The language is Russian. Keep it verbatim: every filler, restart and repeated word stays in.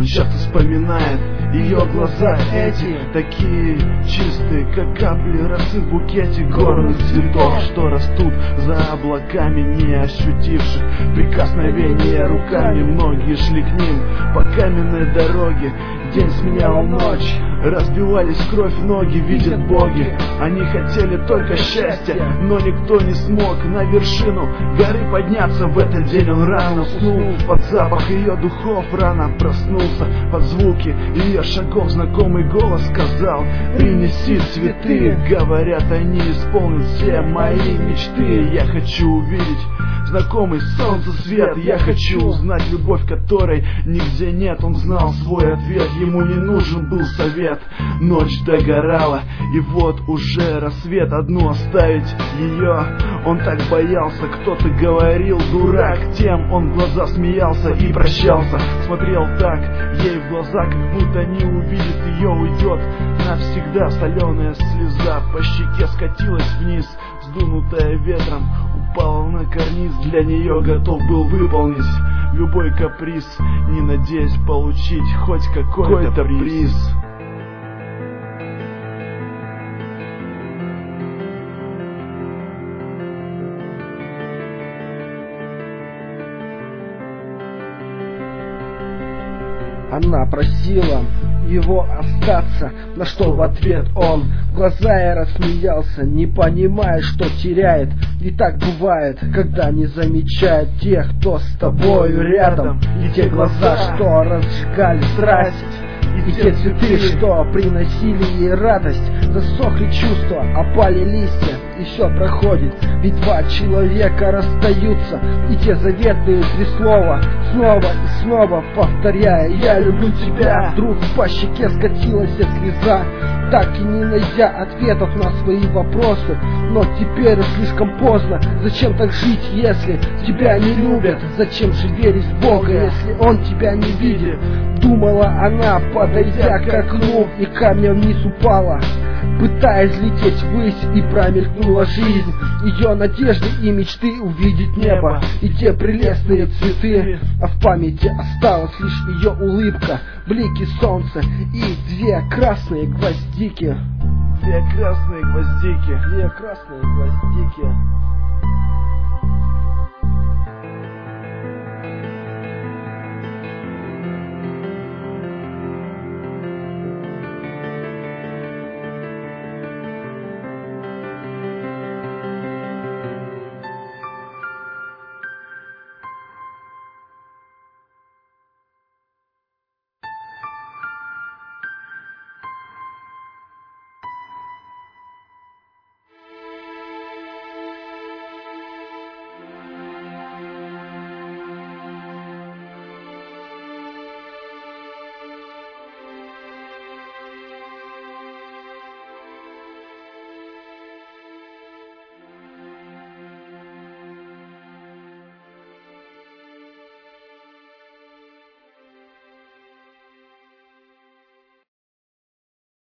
Он часто вспоминает ее глаза эти, такие чистые, как капли росы в букете горных цветов, что растут за облаками, не ощутивших прикосновения руками. Многие шли к ним по каменной дороге, день сменял ночь, разбивались в кровь ноги, видят боги. Они хотели только счастья, но никто не смог на вершину горы подняться. В этот день он рано уснул, под запах ее духов рано проснулся, под звуки ее шагов знакомый голос сказал: принеси цветы. Говорят, они исполнят все мои мечты. Я хочу увидеть знакомый солнцесвет, я хочу узнать любовь, которой нигде нет. Он знал свой ответ, ему не нужен был совет. Ночь догорала, и вот уже рассвет. Одну оставить ее он так боялся. Кто-то говорил: дурак, тем он в глаза смеялся и прощался. Смотрел так ей в глаза, как будто не увидит ее, уйдет навсегда. Соленая слеза по щеке скатилась вниз, сдунутая ветром, упала на карниз. Для нее готов был выполнить любой каприз, не надеясь получить хоть какой-то приз. Она просила его остаться, на что в ответ он в глаза я рассмеялся, не понимая, что теряет. И так бывает, когда не замечает тех, кто с тобою рядом. И те глаза, что разжигали страсть, и те цветы, что приносили ей радость. Засохли чувства, опали листья, и все проходит. Ведь два человека расстаются, и те заветные три слова снова и снова повторяя: я люблю тебя. Вдруг по щеке скатилась слеза, так и не найдя ответов на свои вопросы. Но теперь слишком поздно. Зачем так жить, если тебя не любят? Зачем же верить в Бога, если Он тебя не видит? Думала она, подойдя к окну, и камнем вниз упала, пытаясь лететь ввысь, и промелькнула жизнь. Ее надежды и мечты увидеть небо и те прелестные цветы. А в памяти осталась лишь ее улыбка, блики солнца и две красные гвоздики. Две красные гвоздики. Две красные гвоздики.